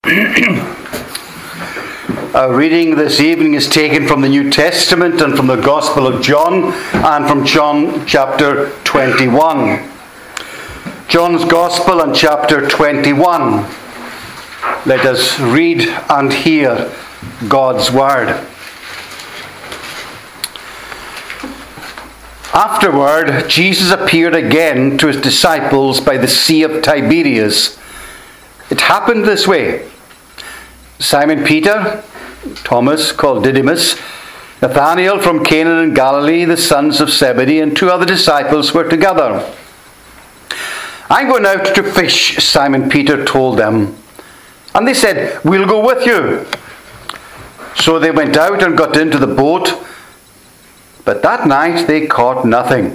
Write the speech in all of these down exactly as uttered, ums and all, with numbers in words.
Our reading this evening is taken from the New Testament and from the Gospel of John and from John chapter twenty-one. John's Gospel and chapter twenty-one. Let us read and hear God's Word. Afterward, Jesus appeared again to his disciples by the Sea of Tiberias. It happened this way. Simon Peter, Thomas called Didymus, Nathanael from Cana in Galilee, the sons of Zebedee, and two other disciples were together. "I'm going out to fish," Simon Peter told them. And they said, "We'll go with you." So they went out and got into the boat, but that night they caught nothing.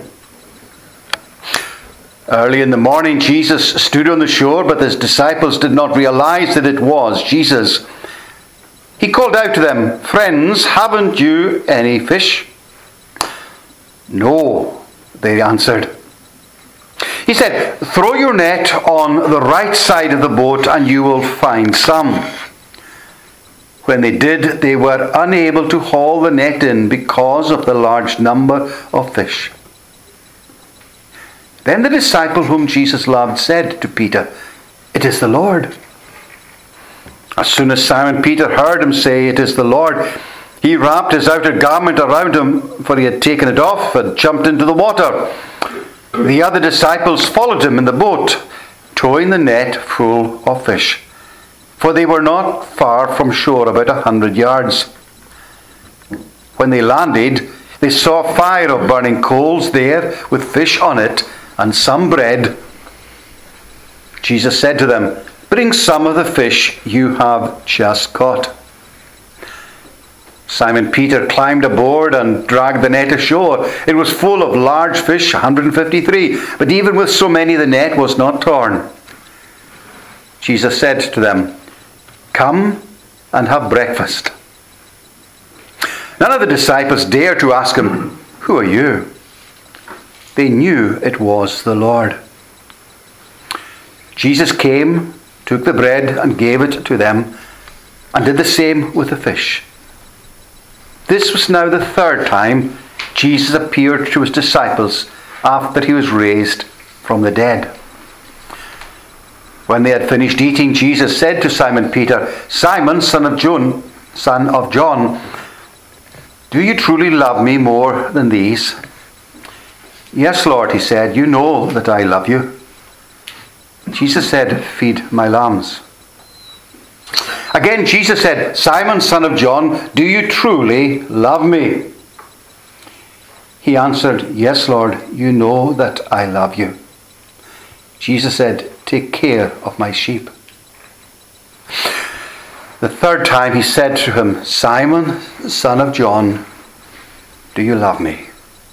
Early in the morning, Jesus stood on the shore, but his disciples did not realize that it was Jesus. He called out to them, "Friends, haven't you any fish?" "No," they answered. He said, "Throw your net on the right side of the boat and you will find some." When they did, they were unable to haul the net in because of the large number of fish. Then the disciple whom Jesus loved said to Peter, "It is the Lord." As soon as Simon Peter heard him say, "It is the Lord," he wrapped his outer garment around him, for he had taken it off, and jumped into the water. The other disciples followed him in the boat, towing the net full of fish, for they were not far from shore, about a hundred yards. When they landed, they saw a fire of burning coals there, with fish on it, and some bread. Jesus said to them, "Bring some of the fish you have just caught." Simon Peter climbed aboard and dragged the net ashore. It was full of large fish, one hundred fifty-three, but even with so many the net was not torn. Jesus said to them, "Come and have breakfast." None of the disciples dared to ask him, "Who are you?" They knew it was the Lord. Jesus came, took the bread and gave it to them, and did the same with the fish. This was now the third time Jesus appeared to his disciples after he was raised from the dead. When they had finished eating, Jesus said to Simon Peter, "Simon, son of John, son of John, do you truly love me more than these?" "Yes, Lord," he said, "you know that I love you." Jesus said, "Feed my lambs." Again Jesus said, "Simon, son of John, do you truly love me?" He answered, "Yes, Lord, you know that I love you." Jesus said, "Take care of my sheep." The third time he said to him, "Simon, son of John, do you love me?"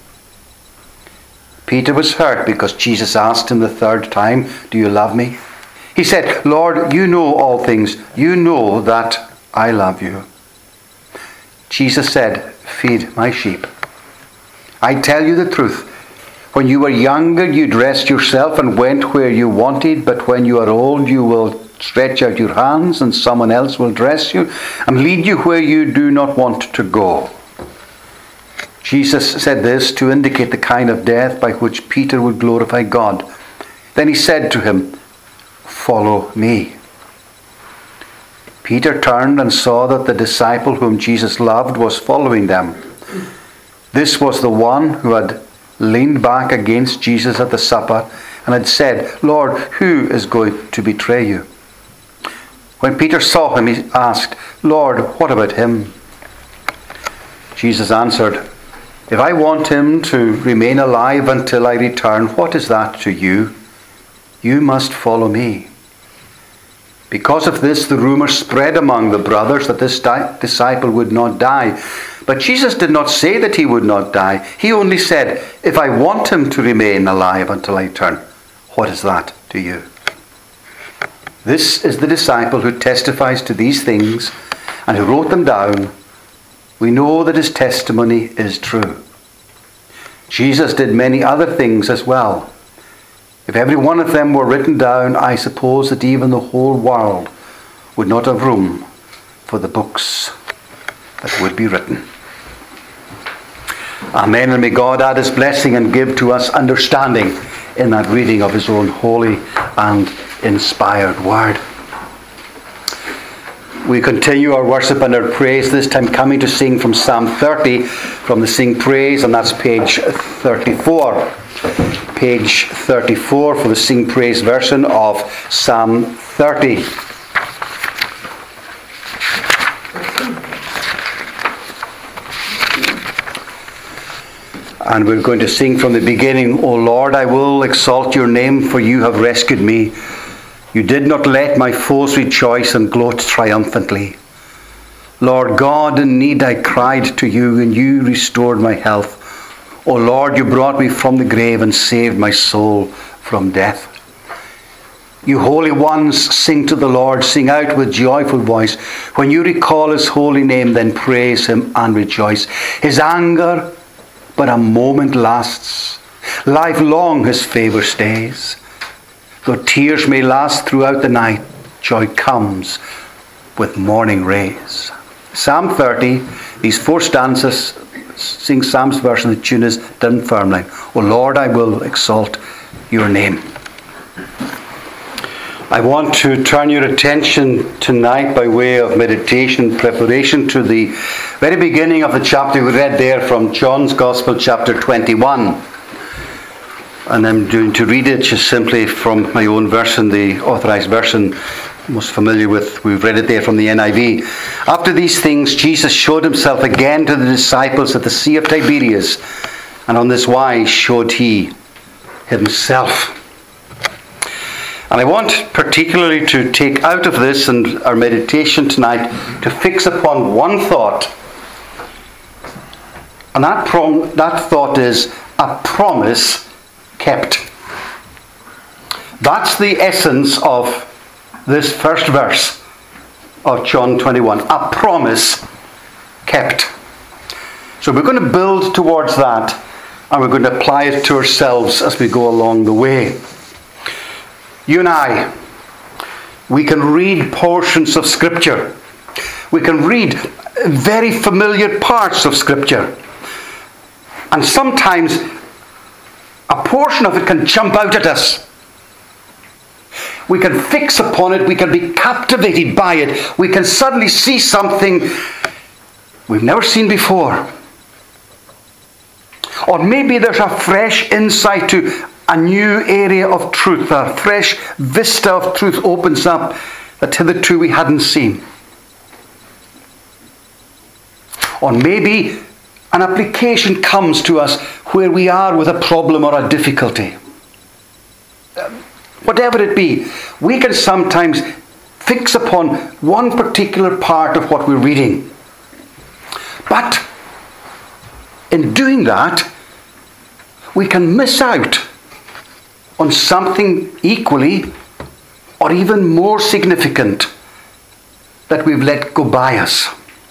Peter was hurt because Jesus asked him the third time, "Do you love me?" He said, "Lord, you know all things. You know that I love you." Jesus said, "Feed my sheep. I tell you the truth. When you were younger, you dressed yourself and went where you wanted, but when you are old, you will stretch out your hands and someone else will dress you and lead you where you do not want to go." Jesus said this to indicate the kind of death by which Peter would glorify God. Then he said to him, "Follow me." Peter turned and saw that the disciple whom Jesus loved was following them. This was the one who had leaned back against Jesus at the supper and had said, "Lord, who is going to betray you?" When Peter saw him, he asked, "Lord, what about him?" Jesus answered, "If I want him to remain alive until I return, what is that to you? You must follow me." Because of this, the rumor spread among the brothers that this di- disciple would not die. But Jesus did not say that he would not die. He only said, "If I want him to remain alive until I return, what is that to you?" This is the disciple who testifies to these things and who wrote them down. We know that his testimony is true. Jesus did many other things as well. If every one of them were written down, I suppose that even the whole world would not have room for the books that would be written. Amen. And may God add his blessing and give to us understanding in that reading of his own holy and inspired word. We continue our worship and our praise, this time coming to sing from Psalm thirty, from the Sing Praise, and that's page thirty-four. Page thirty-four for the Sing Praise version of Psalm thirty. And we're going to sing from the beginning. O Lord, I will exalt your name, for you have rescued me. You did not let my foes rejoice and gloat triumphantly. Lord God, in need I cried to you, and you restored my health. O Lord, you brought me from the grave and saved my soul from death. You holy ones, sing to the Lord, sing out with joyful voice. When you recall his holy name, then praise him and rejoice. His anger but a moment lasts. Lifelong his favour stays. Though tears may last throughout the night, joy comes with morning rays. Psalm thirty, these four stanzas, sing Psalm's verse, and the tune is Dunfermline. O Lord, I will exalt your name. I want to turn your attention tonight by way of meditation preparation to the very beginning of the chapter we read there from John's Gospel, chapter twenty-one. And I'm going to read it just simply from my own version, the authorized version, most familiar with. We've read it there from the N I V. After these things, Jesus showed himself again to the disciples at the Sea of Tiberias, and on this wise showed he himself. And I want particularly to take out of this and our meditation tonight to fix upon one thought. And that, prom- that thought is a promise kept. That's the essence of this first verse of John twenty-one. A promise kept. So we're going to build towards that, and we're going to apply it to ourselves as we go along the way. You and I, we can read portions of Scripture. We can read very familiar parts of Scripture. And sometimes a portion of it can jump out at us. We can fix upon it. We can be captivated by it. We can suddenly see something we've never seen before. Or maybe there's a fresh insight to a new area of truth. A fresh vista of truth opens up that hitherto we hadn't seen. Or maybe an application comes to us where we are with a problem or a difficulty. Whatever it be, we can sometimes fix upon one particular part of what we're reading. But in doing that, we can miss out on something equally or even more significant that we've let go by us.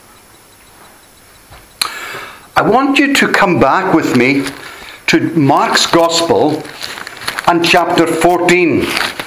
I want you to come back with me to Mark's Gospel and chapter fourteen.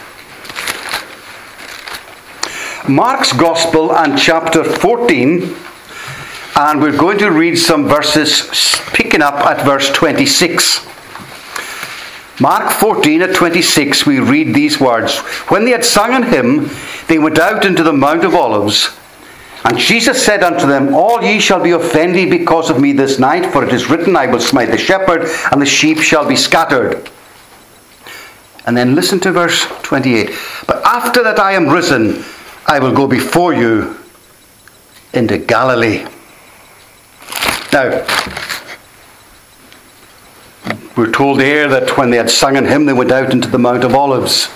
Mark's Gospel and chapter fourteen, and we're going to read some verses picking up at verse twenty-six. Mark fourteen at twenty-six, we read these words. When they had sung an hymn, they went out into the Mount of Olives. And Jesus said unto them, All ye shall be offended because of me this night, for it is written, I will smite the shepherd, and the sheep shall be scattered. And then listen to verse twenty-eight. But after that I am risen, I will go before you into Galilee. Now, we're told here that when they had sung an hymn, they went out into the Mount of Olives.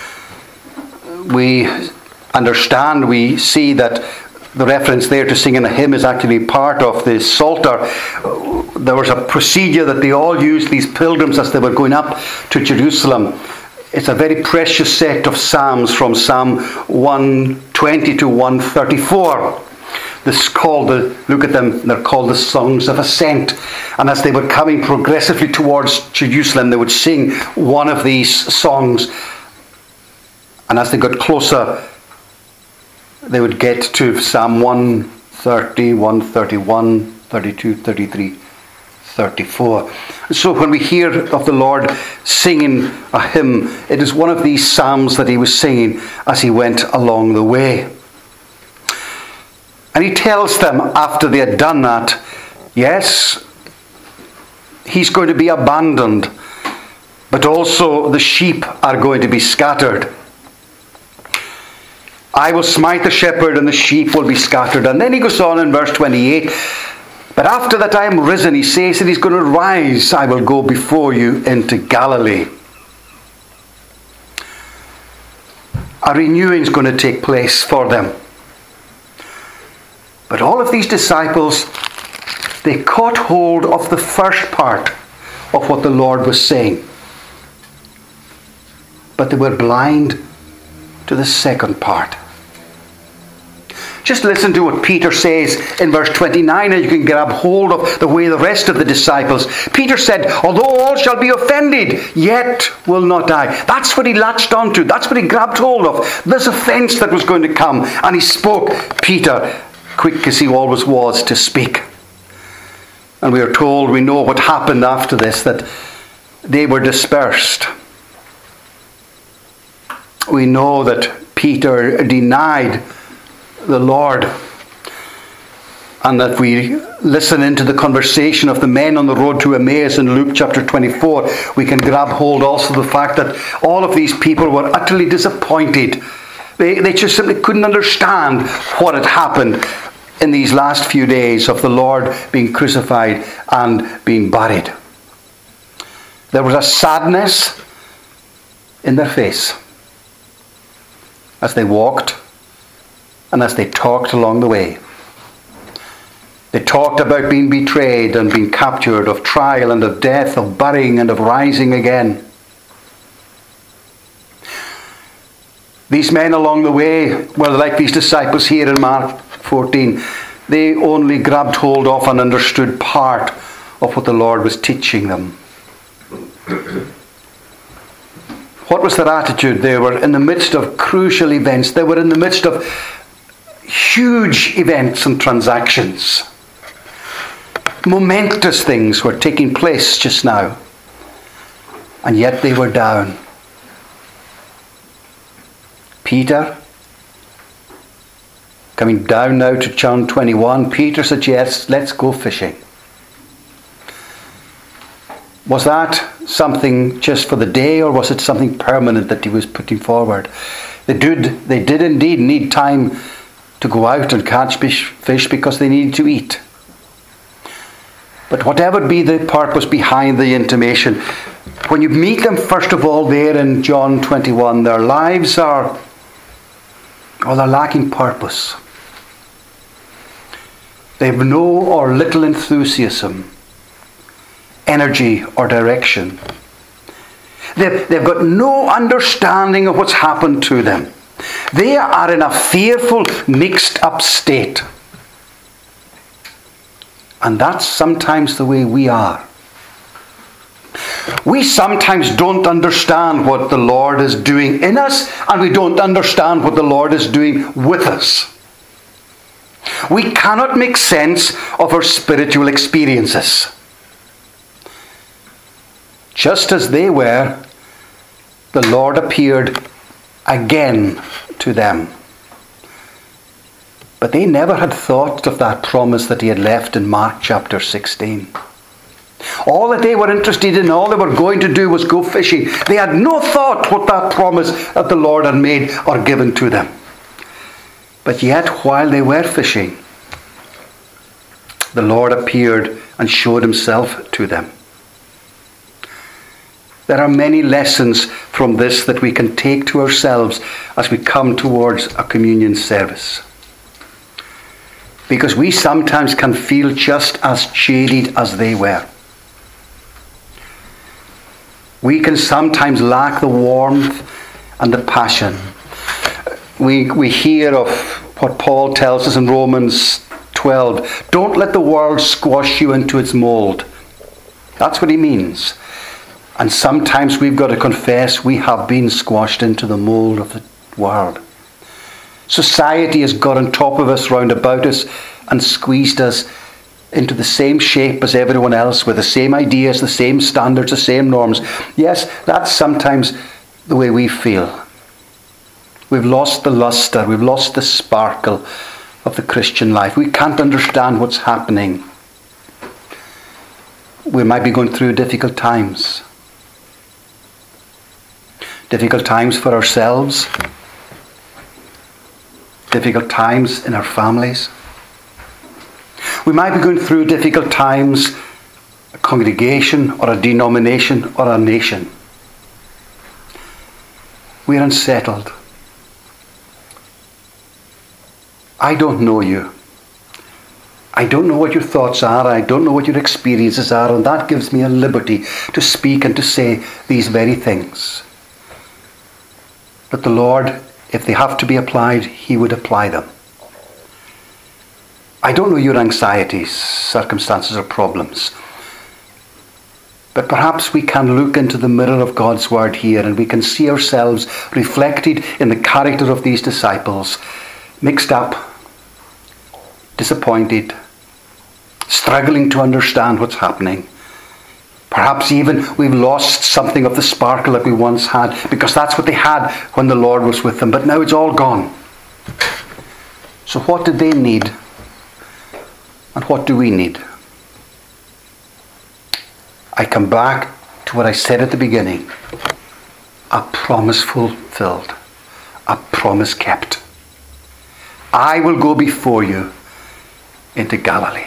We understand, we see that the reference there to singing a hymn is actually part of the Psalter. There was a procedure that they all used, these pilgrims, as they were going up to Jerusalem. It's a very precious set of psalms from Psalm one twenty to one thirty-four. This is called the, look at them, they're called the Songs of Ascent. And as they were coming progressively towards Jerusalem, they would sing one of these songs. And as they got closer, they would get to Psalm one thirty, one thirty-one, thirty-two, thirty-three, thirty-four. So when we hear of the Lord singing a hymn, it is one of these psalms that he was singing as he went along the way. And he tells them after they had done that, yes, he's going to be abandoned, but also the sheep are going to be scattered. I will smite the shepherd and the sheep will be scattered. And then he goes on in verse twenty-eight. But after that I am risen, he says that he's going to rise. I will go before you into Galilee. A renewing is going to take place for them. But all of these disciples, they caught hold of the first part of what the Lord was saying. But they were blind to the second part. Just listen to what Peter says in verse twenty-nine, and you can grab hold of the way the rest of the disciples. Peter said, although all shall be offended, yet will not I. That's what he latched onto. That's what he grabbed hold of. This offence that was going to come. And he spoke, Peter, quick as he always was to speak. And we are told, we know what happened after this, that they were dispersed. We know that Peter denied the Lord. And that we listen into the conversation of the men on the road to Emmaus in Luke chapter twenty-four, we can grab hold also of the fact that all of these people were utterly disappointed. They, they just simply couldn't understand what had happened in these last few days of the Lord being crucified and being buried. There was a sadness in their face as they walked and as they talked along the way. They talked about being betrayed and being captured, of trial and of death, of burying and of rising again. These men along the way were like these disciples here in Mark fourteen. They only grabbed hold of and understood part of what the Lord was teaching them. What was their attitude? They were in the midst of crucial events. They were in the midst of huge events and transactions. Momentous things were taking place just now. And yet they were down. Peter, coming down now to John twenty-one, Peter suggests, let's go fishing. Was that something just for the day, or was it something permanent that he was putting forward? They did, they did indeed need time to go out and catch fish because they needed to eat. But whatever be the purpose behind the intimation, when you meet them first of all there in John twenty-one, their lives are, well, they're lacking purpose. They have no or little enthusiasm, energy or direction. They've, they've got no understanding of what's happened to them. They are in a fearful, mixed up state. And that's sometimes the way we are. We sometimes don't understand what the Lord is doing in us, and we don't understand what the Lord is doing with us. We cannot make sense of our spiritual experiences. Just as they were, the Lord appeared again to them. But they never had thought of that promise that he had left in Mark chapter sixteen. All that they were interested in, all they were going to do was go fishing. They had no thought what that promise that the Lord had made or given to them. But yet, while they were fishing, the Lord appeared and showed himself to them. There are many lessons from this that we can take to ourselves as we come towards a communion service. Because we sometimes can feel just as jaded as they were. We can sometimes lack the warmth and the passion. We, we hear of what Paul tells us in Romans twelve. Don't let the world squash you into its mold. That's what he means. And sometimes we've got to confess we have been squashed into the mold of the world. Society has got on top of us, round about us, and squeezed us into the same shape as everyone else, with the same ideas, the same standards, the same norms. Yes, that's sometimes the way we feel. We've lost the luster, we've lost the sparkle of the Christian life. We can't understand what's happening. We might be going through difficult times. Difficult times for ourselves. Difficult times in our families. We might be going through difficult times, a congregation or a denomination or a nation. We're unsettled. I don't know you. I don't know what your thoughts are. I don't know what your experiences are. And that gives me a liberty to speak and to say these very things. But the Lord, if they have to be applied, He would apply them. I don't know your anxieties, circumstances, or problems. But perhaps we can look into the mirror of God's Word here and we can see ourselves reflected in the character of these disciples, mixed up, disappointed, struggling to understand what's happening. Perhaps even we've lost something of the sparkle that we once had, because that's what they had when the Lord was with them. But now it's all gone. So what did they need? And what do we need? I come back to what I said at the beginning. A promise fulfilled. A promise kept. I will go before you into Galilee.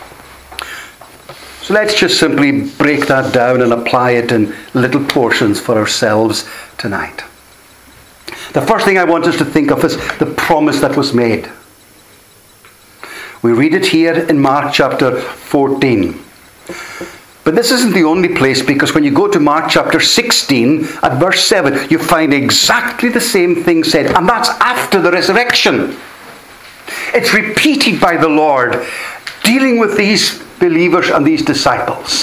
So let's just simply break that down and apply it in little portions for ourselves tonight. The first thing I want us to think of is the promise that was made. We read it here in Mark chapter fourteen. But this isn't the only place, because when you go to Mark chapter sixteen at verse seven, you find exactly the same thing said. And that's after the resurrection. It's repeated by the Lord, dealing with these believers and these disciples.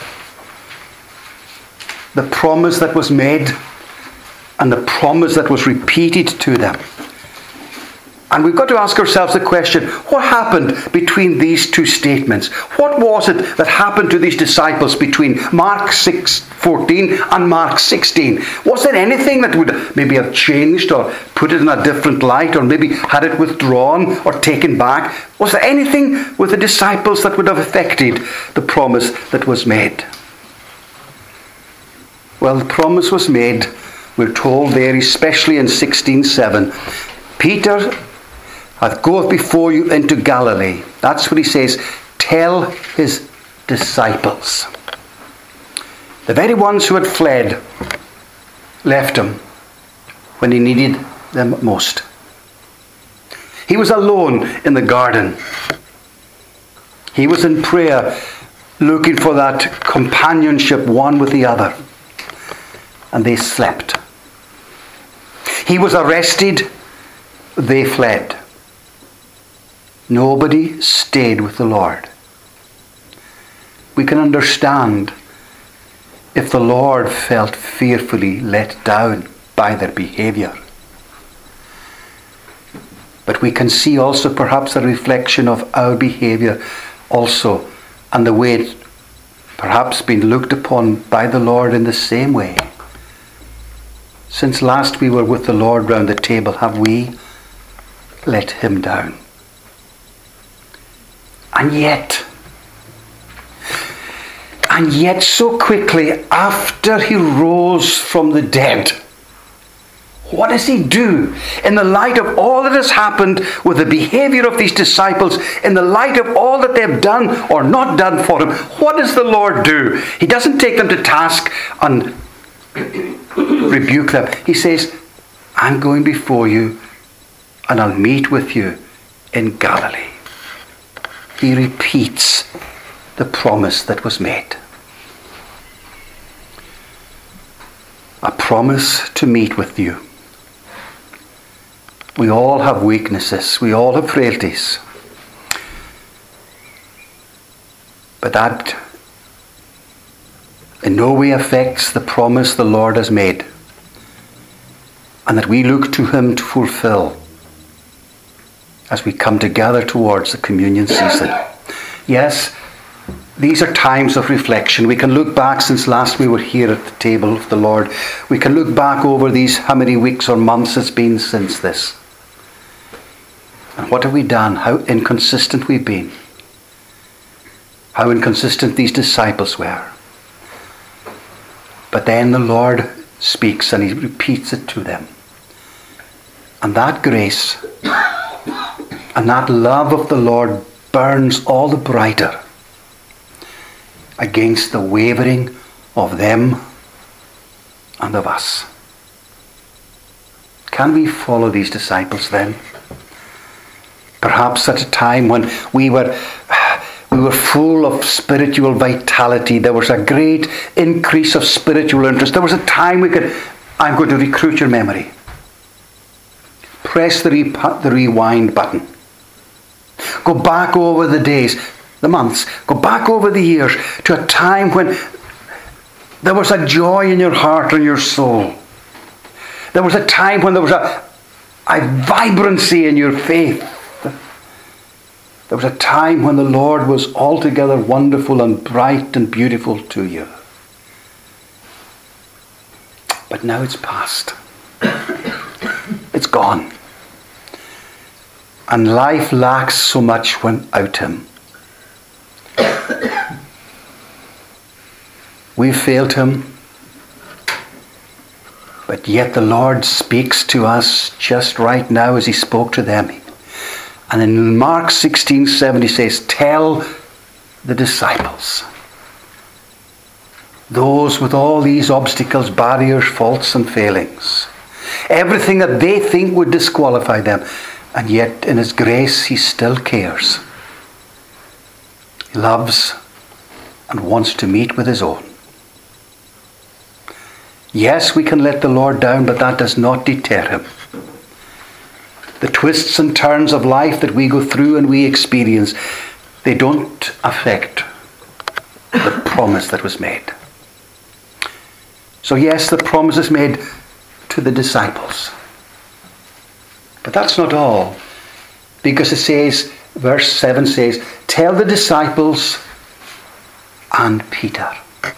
The promise that was made and the promise that was repeated to them. And we've got to ask ourselves the question, what happened between these two statements? What was it that happened to these disciples between Mark six fourteen and Mark sixteen? Was there anything that would maybe have changed or put it in a different light, or maybe had it withdrawn or taken back? Was there anything with the disciples that would have affected the promise that was made? Well, the promise was made, we're told there, especially in sixteen seven. Peter hath goeth before you into Galilee. That's what he says. Tell his disciples. The very ones who had fled left him when he needed them most. He was alone in the garden. He was in prayer, looking for that companionship one with the other. And they slept. He was arrested. They fled. Nobody stayed with the Lord. We can understand if the Lord felt fearfully let down by their behavior. But we can see also perhaps a reflection of our behavior also, and the way it's perhaps been looked upon by the Lord in the same way. Since last we were with the Lord round the table, have we let him down? And yet, and yet so quickly after he rose from the dead, what does he do? In the light of all that has happened with the behavior of these disciples, in the light of all that they've done or not done for him, what does the Lord do? He doesn't take them to task and rebuke them. He says, I'm going before you and I'll meet with you in Galilee. He repeats the promise that was made. A promise to meet with you. We all have weaknesses. We all have frailties. But that in no way affects the promise the Lord has made, and that we look to him to fulfill. as we come together towards the communion season. Yes, these are times of reflection. We can look back since last we were here at the table of the Lord. We can look back over these, how many weeks or months it's been since this. And what have we done? How inconsistent we've been. How inconsistent these disciples were. But then the Lord speaks and he repeats it to them. And that grace and that love of the Lord burns all the brighter against the wavering of them and of us. Can we follow these disciples then? Perhaps at a time when we were we were full of spiritual vitality. There was a great increase of spiritual interest. There was a time we could, I'm going to recruit your memory. Press the, re- the rewind button. Go back over the days, the months, go back over the years to a time when there was a joy in your heart and your soul. There was a time when there was a, a vibrancy in your faith. There was a time when the Lord was altogether wonderful and bright and beautiful to you. But now it's past. It's gone. And life lacks so much without him. We've failed him. But yet the Lord speaks to us just right now as he spoke to them. And in Mark sixteen seven he says, tell the disciples, those with all these obstacles, barriers, faults and failings, everything that they think would disqualify them, and yet in his grace he still cares. He loves and wants to meet with his own. Yes, we can let the Lord down, but that does not deter him. The twists and turns of life that we go through and we experience, they don't affect the promise that was made. So yes, the promise is made to the disciples. But that's not all. Because it says, verse seven says, tell the disciples and Peter.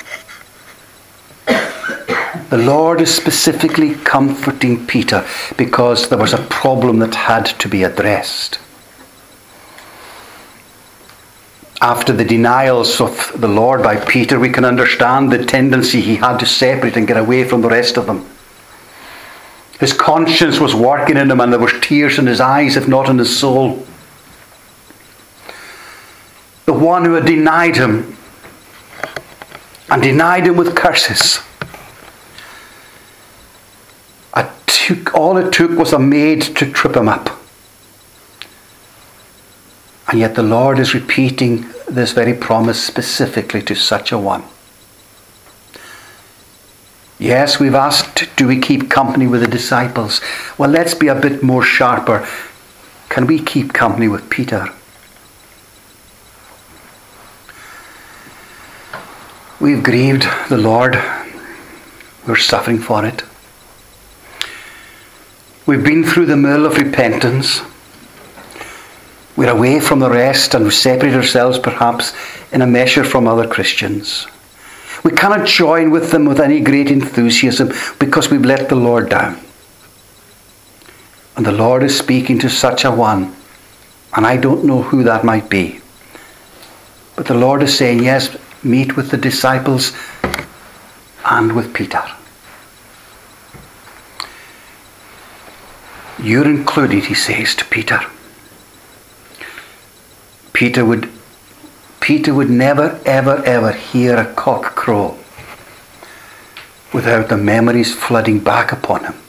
The Lord is specifically comforting Peter because there was a problem that had to be addressed. After the denials of the Lord by Peter, we can understand the tendency he had to separate and get away from the rest of them. His conscience was working in him and there was tears in his eyes, if not in his soul. The one who had denied him and denied him with curses. Took, all it took was a maid to trip him up. And yet the Lord is repeating this very promise specifically to such a one. Yes, we've asked, do we keep company with the disciples? Well, let's be a bit more sharper. Can we keep company with Peter? We've grieved the Lord. We're suffering for it. We've been through the mill of repentance. We're away from the rest and we separate ourselves perhaps in a measure from other Christians. We cannot join with them with any great enthusiasm because we've let the Lord down. And the Lord is speaking to such a one, and I don't know who that might be. But the Lord is saying, yes, meet with the disciples and with Peter. You're included, he says to Peter. Peter would, Peter would never, ever, ever hear a cock crow without the memories flooding back upon him.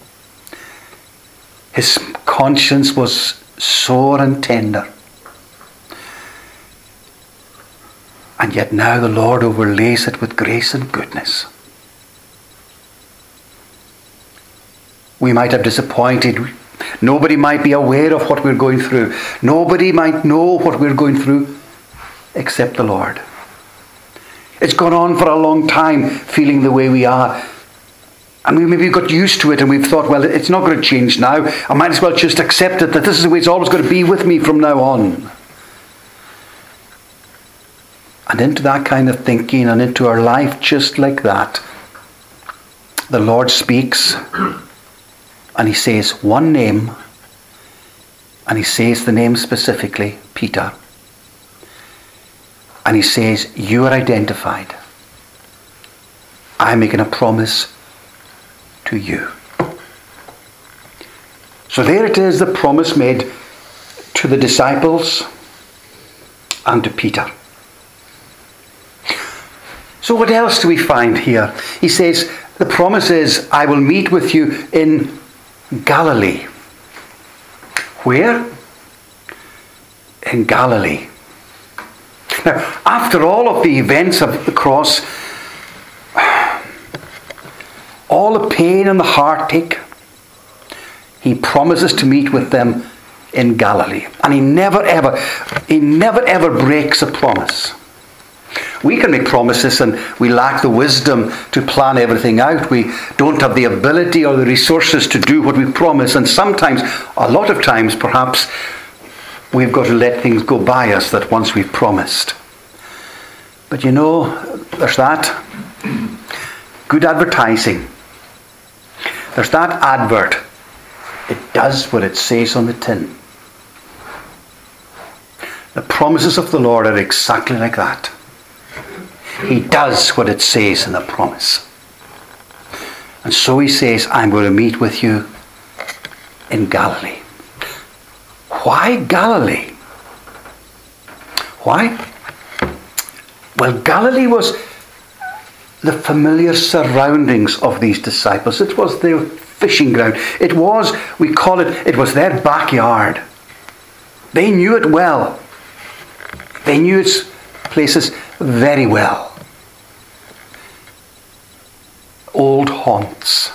His conscience was sore and tender. And yet now the Lord overlays it with grace and goodness. We might have disappointed. Nobody might be aware of what we're going through. Nobody might know what we're going through except the Lord. It's gone on for a long time feeling the way we are. And we maybe got used to it and we've thought, well, it's not going to change now. I might as well just accept it, that this is the way it's always going to be with me from now on. And into that kind of thinking and into our life just like that, the Lord speaks and he says one name, and he says the name specifically, Peter. And he says, you are identified. I'm making a promise to you. So there it is, the promise made to the disciples and to Peter. So what else do we find here? He says, the promise is, I will meet with you in Galilee. Where? In Galilee. Now, after all of the events of the cross, all the pain and the heartache, he promises to meet with them in Galilee. And he never ever, he never ever breaks a promise. We can make promises and we lack the wisdom to plan everything out. We don't have the ability or the resources to do what we promise. And sometimes, a lot of times perhaps, we've got to let things go by us that once we've promised. But you know, there's that. Good advertising. There's that advert. It does what it says on the tin. The promises of the Lord are exactly like that. He does what it says in the promise. And so he says, I'm going to meet with you in Galilee. Why Galilee? Why? Well, Galilee was the familiar surroundings of these disciples. It was their fishing ground. It was, we call it, it was their backyard. They knew it well. They knew its places very well. Old haunts.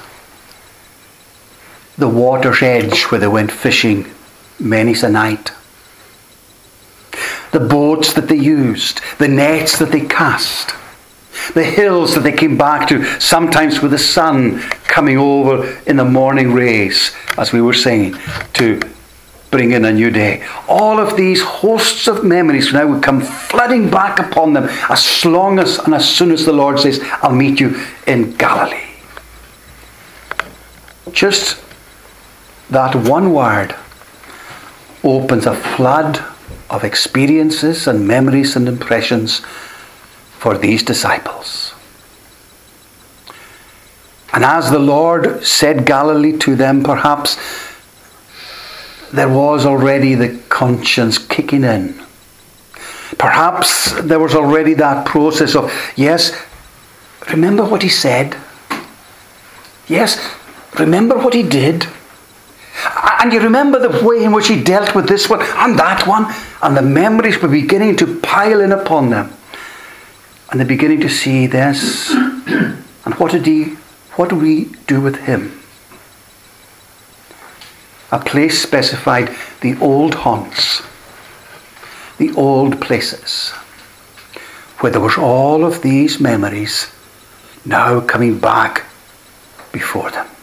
The water's edge where they went fishing many's a night. The boats that they used. The nets that they cast. The hills that they came back to, sometimes with the sun coming over in the morning rays, as we were saying, to bring in a new day. All of these hosts of memories now would come flooding back upon them as long as and as soon as the Lord says, I'll meet you in Galilee. Just that one word opens a flood of experiences and memories and impressions for these disciples. And as the Lord said Galilee to them, perhaps there was already the conscience kicking in. Perhaps there was already that process of, yes, remember what he said. Yes, remember what he did. And you remember the way in which he dealt with this one and that one. And the memories were beginning to pile in upon them. And they're beginning to see this. And what did he, what do we do with him? A place specified, the old haunts, the old places, where there was all of these memories now coming back before them.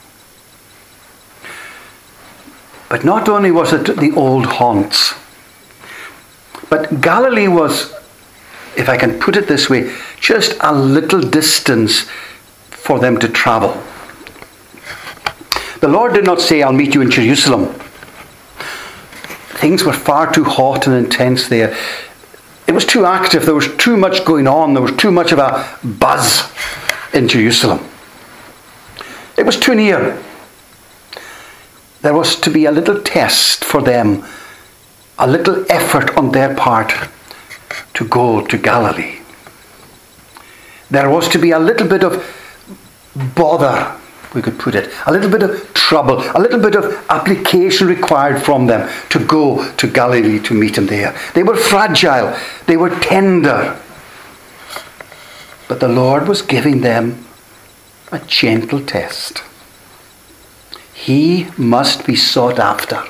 But not only was it the old haunts, but Galilee was, if I can put it this way, just a little distance for them to travel. The Lord did not say, I'll meet you in Jerusalem. Things were far too hot and intense there. It was too active. There was too much going on. There was too much of a buzz in Jerusalem. It was too near. There was to be a little test for them, a little effort on their part to go to Galilee. There was to be a little bit of bother, we could put it, a little bit of trouble, a little bit of application required from them to go to Galilee to meet him there. They were fragile, they were tender, but the Lord was giving them a gentle test. He must be sought after.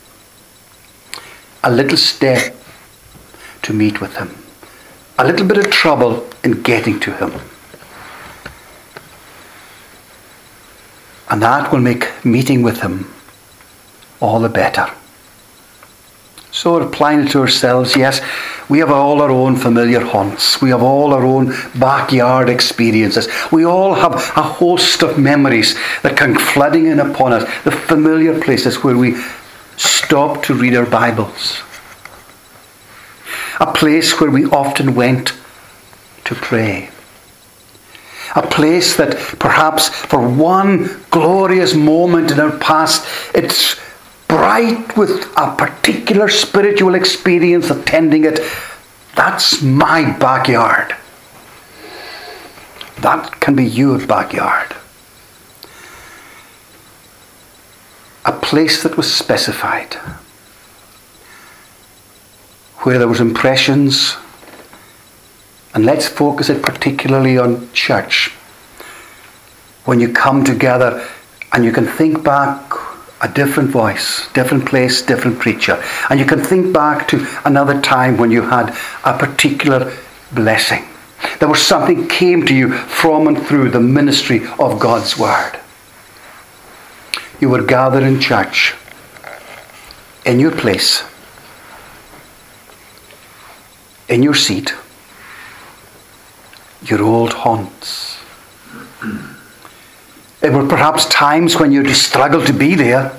A little step to meet with him. A little bit of trouble in getting to him. And that will make meeting with him all the better. So applying it to ourselves, yes, we have all our own familiar haunts. We have all our own backyard experiences. We all have a host of memories that come flooding in upon us. The familiar places where we stop to read our Bibles. A place where we often went to pray. A place that perhaps for one glorious moment in our past, it's bright with a particular spiritual experience attending it. That's my backyard. That can be your backyard. A place that was specified, where there was impressions, and let's focus it particularly on church. When you come together and you can think back a different voice, different place, different preacher, and you can think back to another time when you had a particular blessing. There was something came to you from and through the ministry of God's Word. You were gathered in church, in your place, in your seat, your old haunts. There were perhaps times when you struggled to be there,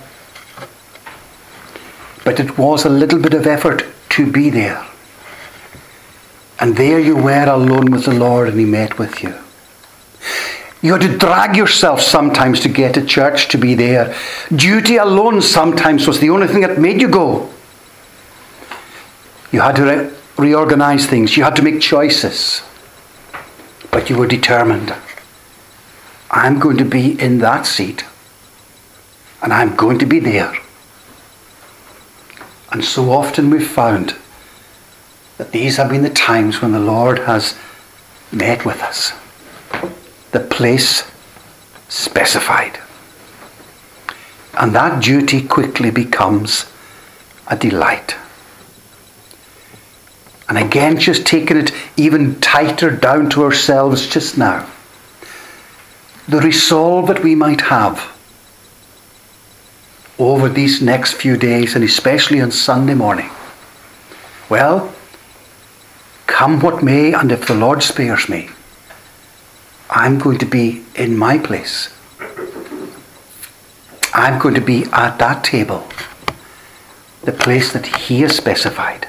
but it was a little bit of effort to be there. And there you were alone with the Lord, and He met with you. You had to drag yourself sometimes to get to church, to be there. Duty alone sometimes was the only thing that made you go. You had to re- reorganize things. You had to make choices. But you were determined. I'm going to be in that seat. And I'm going to be there. And so often we've found that these have been the times when the Lord has met with us. The place specified. And that duty quickly becomes a delight. And again, just taking it even tighter down to ourselves just now. The resolve that we might have over these next few days, and especially on Sunday morning. Well, come what may, and if the Lord spares me, I'm going to be in my place. I'm going to be at that table, the place that He has specified.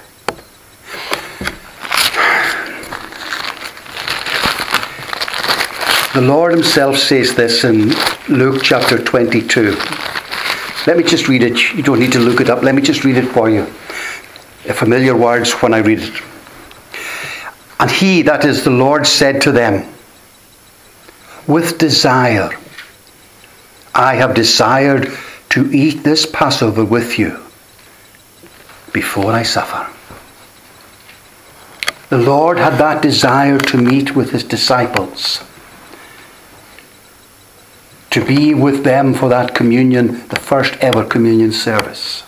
The Lord Himself says this in Luke chapter twenty-two. Let me just read it. You don't need to look it up. Let me just read it for you. A familiar words when I read it. And He, that is the Lord, said to them, with desire, I have desired to eat this Passover with you before I suffer. The Lord had that desire to meet with His disciples, to be with them for that communion, the first ever communion service.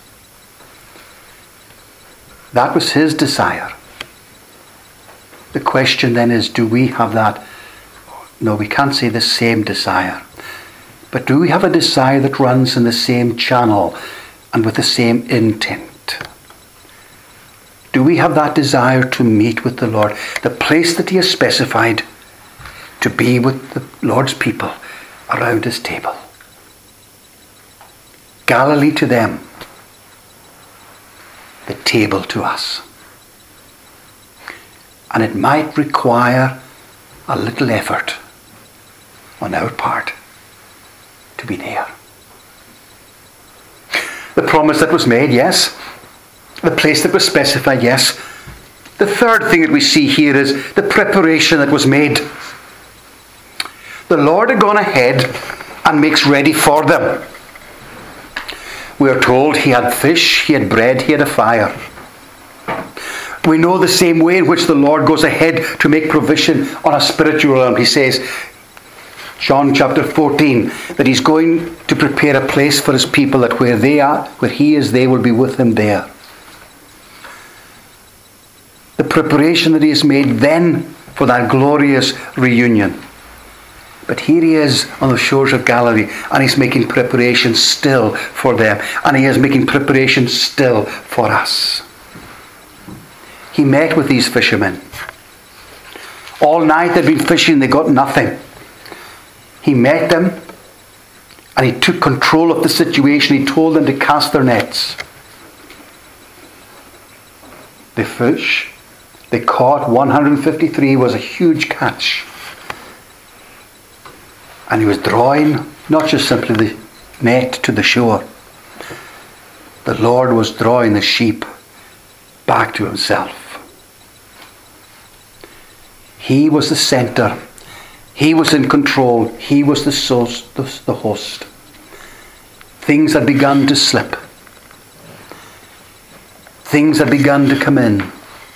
That was His desire. The question then is, do we have that? No, we can't say the same desire. But do we have a desire that runs in the same channel and with the same intent? Do we have that desire to meet with the Lord? The place that He has specified to be with the Lord's people around His table. Galilee to them, the table to us. And it might require a little effort on our part to be there. The promise that was made, yes. The place that was specified, yes. The third thing that we see here is the preparation that was made. The Lord had gone ahead and makes ready for them. We are told He had fish, He had bread, He had a fire. We know the same way in which the Lord goes ahead to make provision on a spiritual realm. He says, John chapter fourteen, that He's going to prepare a place for His people, that where they are, where He is, they will be with Him there. The preparation that He has made then for that glorious reunion. But here he is on the shores of Galilee, and he's making preparations still for them. And he is making preparations still for us. He met with these fishermen. All night they'd been fishing, they got nothing. He met them, and he took control of the situation. He told them to cast their nets. They fished. They caught one hundred fifty-three, was a huge catch. And he was drawing not just simply the net to the shore. The Lord was drawing the sheep back to himself. He was the centre. He was in control. He was the source, the host. Things had begun to slip. Things had begun to come in.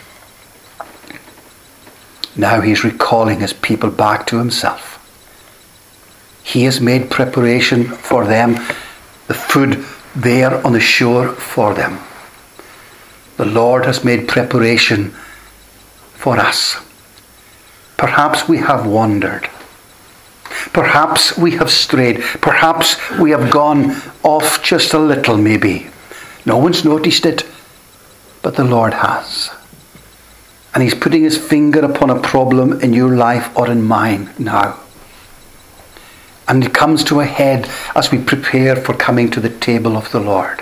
Now he's recalling his people back to himself. He has made preparation for them, the food there on the shore for them. The Lord has made preparation for us. Perhaps we have wandered. Perhaps we have strayed. Perhaps we have gone off just a little, maybe. No one's noticed it, but the Lord has. And he's putting his finger upon a problem in your life or in mine now. And it comes to a head as we prepare for coming to the table of the Lord.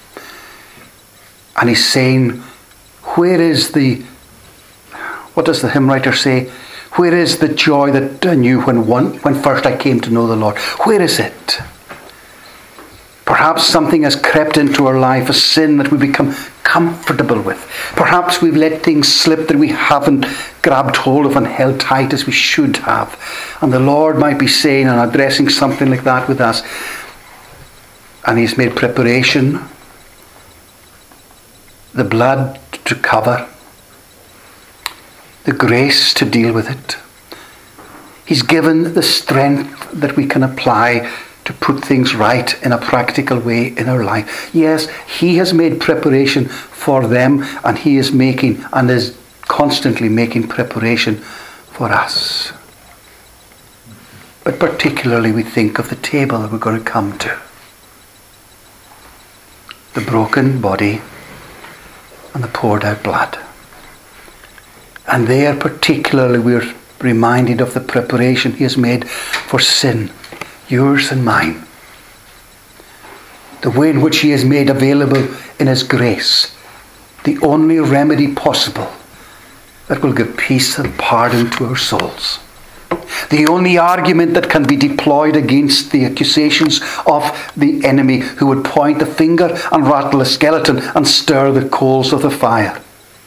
And he's saying, where is the, what does the hymn writer say? Where is the joy that I knew when, one, when first I came to know the Lord? Where is it? Perhaps something has crept into our life, a sin that we become comfortable with. Perhaps we've let things slip that we haven't grabbed hold of and held tight as we should have. And the Lord might be saying and addressing something like that with us. And he's made preparation, the blood to cover, the grace to deal with it. He's given the strength that we can apply to put things right in a practical way in our life. Yes, he has made preparation for them, and he is making and is constantly making preparation for us. But particularly we think of the table that we're going to come to. The broken body and the poured out blood. And there particularly we're reminded of the preparation he has made for sin, yours and mine. The way in which he has made available in his grace the only remedy possible that will give peace and pardon to our souls. The only argument that can be deployed against the accusations of the enemy who would point the finger and rattle a skeleton and stir the coals of the fire.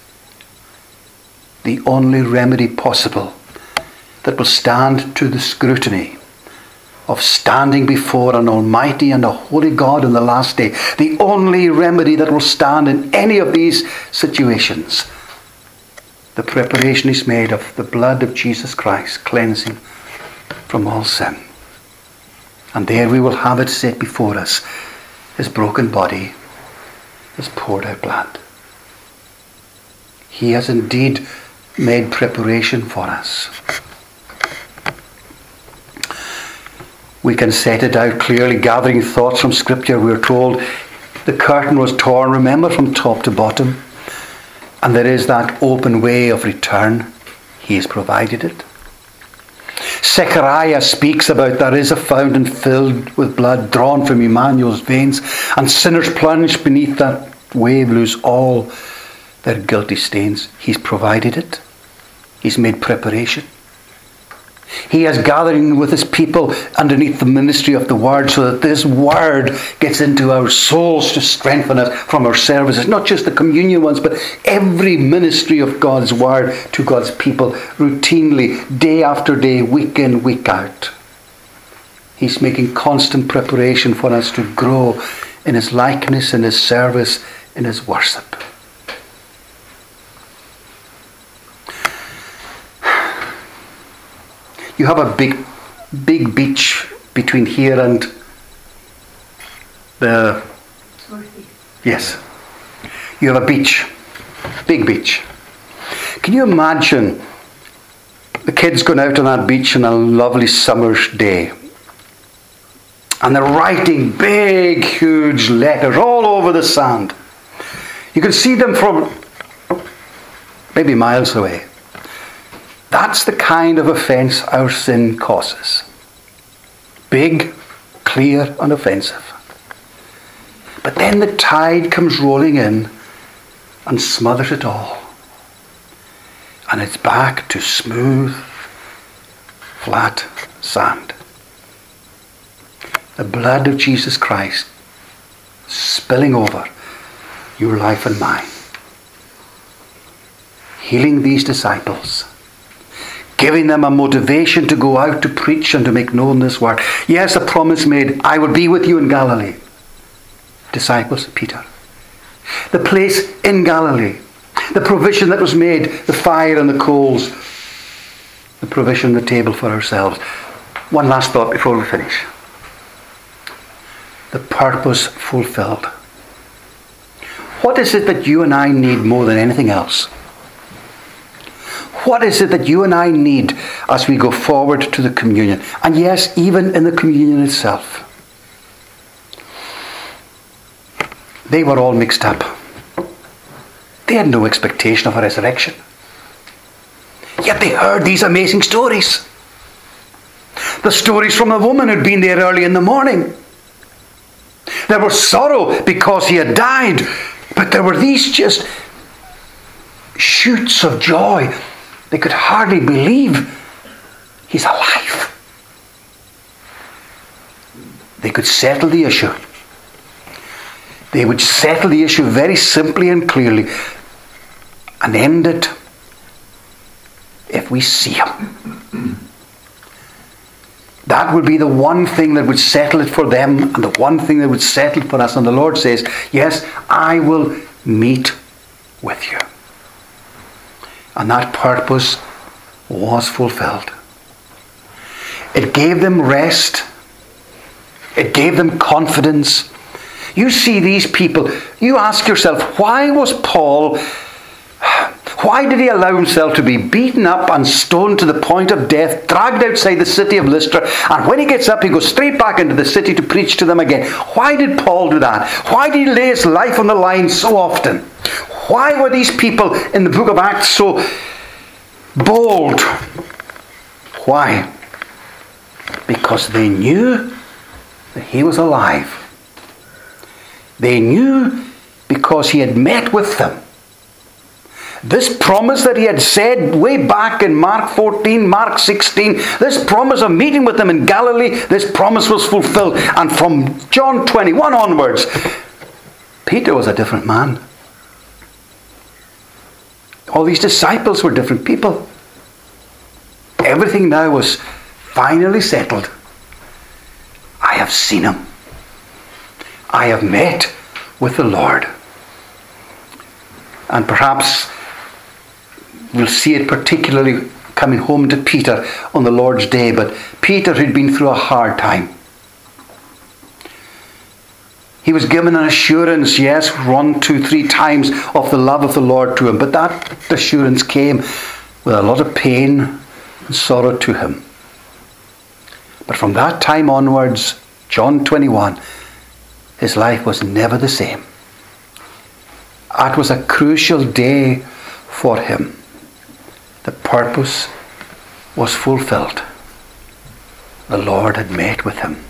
The only remedy possible that will stand to the scrutiny of standing before an almighty and a holy God in the last day. The only remedy that will stand in any of these situations. The preparation is made of the blood of Jesus Christ, cleansing from all sin. And there we will have it set before us, his broken body, his poured out blood. He has indeed made preparation for us. We can set it out clearly, gathering thoughts from Scripture. We're told the curtain was torn, remember, from top to bottom. And there is that open way of return. He has provided it. Zechariah speaks about there is a fountain filled with blood drawn from Emmanuel's veins, and sinners plunged beneath that wave lose all their guilty stains. He's provided it. He's made preparation. He is gathering with his people underneath the ministry of the Word, so that this Word gets into our souls to strengthen us from our services. Not just the communion ones, but every ministry of God's Word to God's people, routinely, day after day, week in, week out. He's making constant preparation for us to grow in his likeness, in his service, in his worship. You have a big, big beach between here and the... Yes. You have a beach. Big beach. Can you imagine the kids going out on that beach on a lovely summer's day. And they're writing big, huge letters all over the sand. You can see them from maybe miles away. That's the kind of offence our sin causes. Big, clear, and offensive. But then the tide comes rolling in and smothers it all. And it's back to smooth, flat sand. The blood of Jesus Christ spilling over your life and mine. Healing these disciples. Giving them a motivation to go out to preach and to make known this word. Yes, a promise made, I will be with you in Galilee. Disciples, Peter. The place in Galilee. The provision that was made, the fire and the coals. The provision, the table for ourselves. One last thought before we finish. The purpose fulfilled. What is it that you and I need more than anything else? What is it that you and I need as we go forward to the communion? And yes, even in the communion itself. They were all mixed up. They had no expectation of a resurrection. Yet they heard these amazing stories. The stories from the woman who'd been there early in the morning. There was sorrow because he had died. But there were these just shoots of joy. They could hardly believe he's alive. They could settle the issue. They would settle the issue very simply and clearly and end it if we see him. That would be the one thing that would settle it for them and the one thing that would settle it for us. And the Lord says, yes, I will meet with you. And that purpose was fulfilled. It gave them rest. It gave them confidence. You see these people, you ask yourself, why was Paul, why did he allow himself to be beaten up and stoned to the point of death, dragged outside the city of Lystra, and when he gets up, he goes straight back into the city to preach to them again? Why did Paul do that? Why did he lay his life on the line so often? Why were these people in the book of Acts so bold? Why? Because they knew that he was alive. They knew because he had met with them. This promise that he had said way back in Mark fourteen, Mark sixteen, this promise of meeting with them in Galilee, this promise was fulfilled. And from John twenty-one onwards, Peter was a different man. All these disciples were different people. Everything now was finally settled. I have seen him. I have met with the Lord. And perhaps we'll see it particularly coming home to Peter on the Lord's day. But Peter had been through a hard time. He was given an assurance, yes, one, two, three times of the love of the Lord to him. But that assurance came with a lot of pain and sorrow to him. But from that time onwards, John twenty-one, his life was never the same. It was a crucial day for him. The purpose was fulfilled. The Lord had met with him.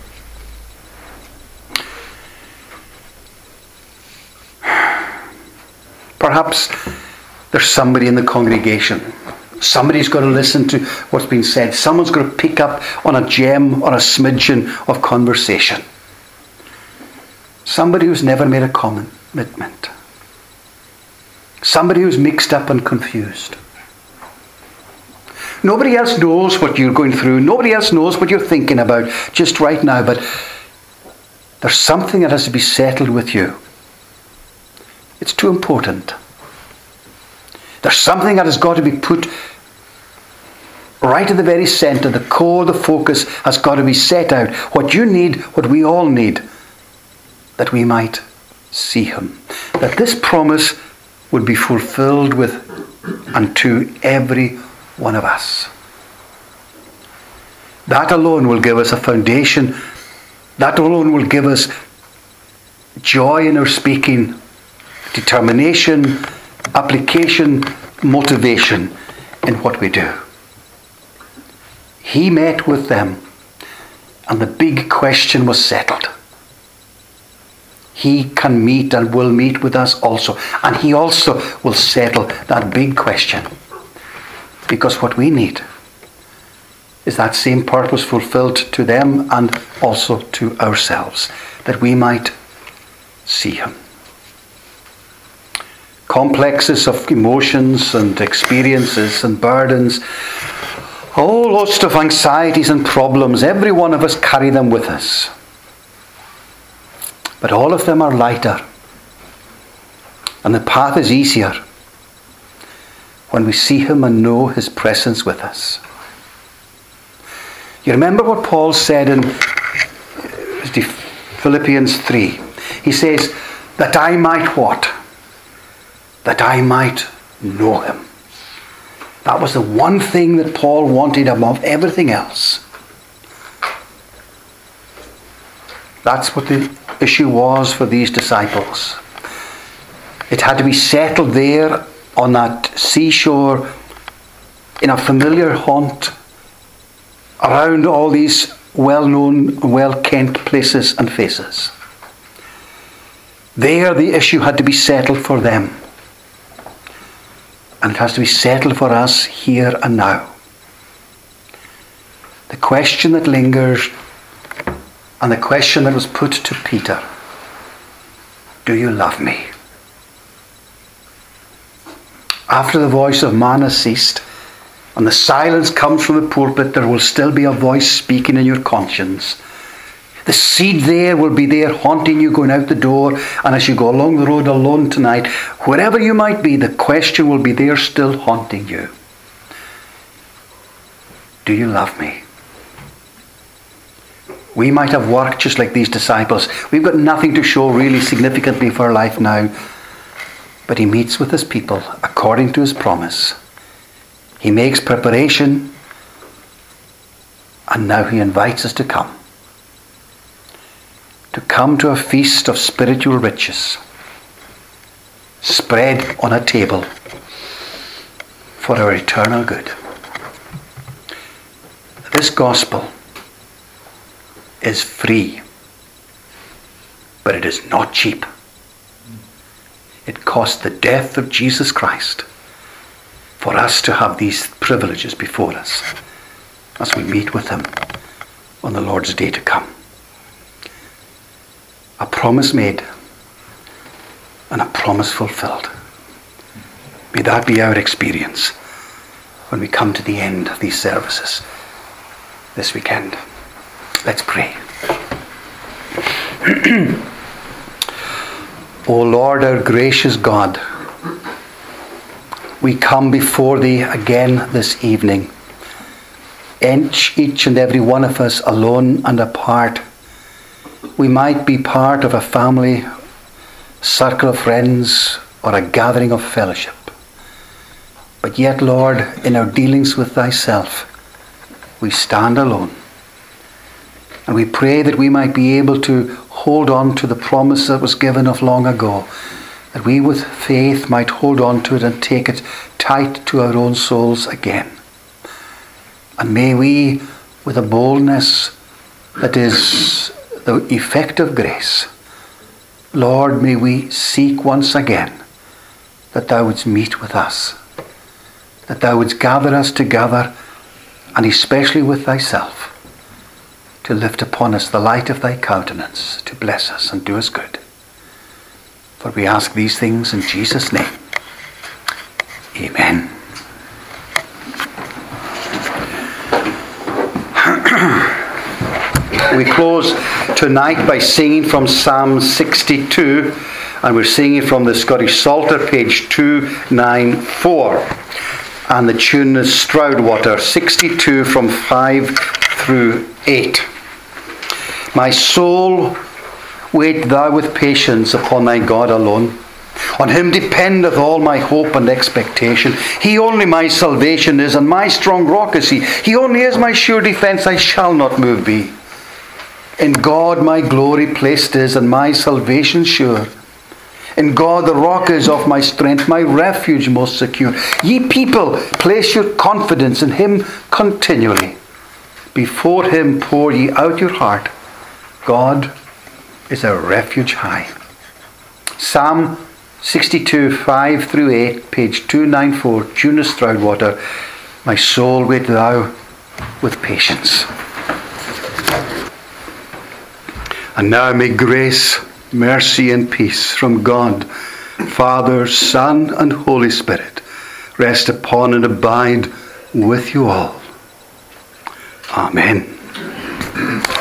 Perhaps there's somebody in the congregation. Somebody's going to listen to what's been said. Someone's going to pick up on a gem or a smidgen of conversation. Somebody who's never made a commitment. Somebody who's mixed up and confused. Nobody else knows what you're going through. Nobody else knows what you're thinking about just right now. But there's something that has to be settled with you. It's too important. There's something that has got to be put right at the very centre. The core, the focus has got to be set out. What you need, what we all need, that we might see him. That this promise would be fulfilled with and to every one of us. That alone will give us a foundation. That alone will give us joy in our speaking, determination, application, motivation in what we do. He met with them, and the big question was settled. He can meet and will meet with us also. And he also will settle that big question. Because what we need is that same purpose fulfilled to them and also to ourselves, that we might see him. Complexes of emotions and experiences and burdens, a whole host of anxieties and problems, every one of us carry them with us. But all of them are lighter, and the path is easier when we see him and know his presence with us. You remember what Paul said in Philippians three? He says, that I might what? That I might know him. That was the one thing that Paul wanted above everything else. That's what the issue was for these disciples. It had to be settled there on that seashore in a familiar haunt around all these well-known, well-kent places and faces. There the issue had to be settled for them. And it has to be settled for us here and now. The question that lingers, and the question that was put to Peter, do you love me? After the voice of man has ceased, and the silence comes from the pulpit, there will still be a voice speaking in your conscience. The seed there will be there haunting you going out the door, and as you go along the road alone tonight, wherever you might be, the question will be there still haunting you. Do you love me? We might have worked just like these disciples. We've got nothing to show really significantly for our life now. But he meets with his people according to his promise. He makes preparation, and now he invites us to come. To come to a feast of spiritual riches, spread on a table for our eternal good. This gospel is free, but it is not cheap. It cost the death of Jesus Christ for us to have these privileges before us as we meet with him on the Lord's day to come. A promise made and a promise fulfilled. May that be our experience when we come to the end of these services this weekend. Let's pray. O Lord, our gracious God, we come before thee again this evening. Each, each and every one of us alone and apart. We might be part of a family, circle of friends, or a gathering of fellowship. But yet, Lord, in our dealings with thyself, we stand alone. And we pray that we might be able to hold on to the promise that was given of long ago, that we with faith might hold on to it and take it tight to our own souls again. And may we, with a boldness that is the effect of grace, Lord, may we seek once again that thou wouldst meet with us, that thou wouldst gather us together, and especially with thyself, to lift upon us the light of thy countenance, to bless us and do us good. For we ask these things in Jesus' name. Amen. We close tonight by singing from Psalm sixty-two, and we're singing from the Scottish Psalter, page two ninety-four. And the tune is Stroudwater, sixty-two from five through eight. My soul, wait thou with patience upon thy God alone. On him dependeth all my hope and expectation. He only my salvation is, and my strong rock is he. He only is my sure defence, I shall not move be. In God my glory placed is, and my salvation sure. In God the rock is of my strength, my refuge most secure. Ye people, place your confidence in him continually. Before him pour ye out your heart. God is a refuge high. Psalm sixty-two, five through eight, page two ninety-four, Junius Stroudwater. My soul wait thou with patience. And now may grace, mercy and peace from God, Father, Son and Holy Spirit rest upon and abide with you all. Amen.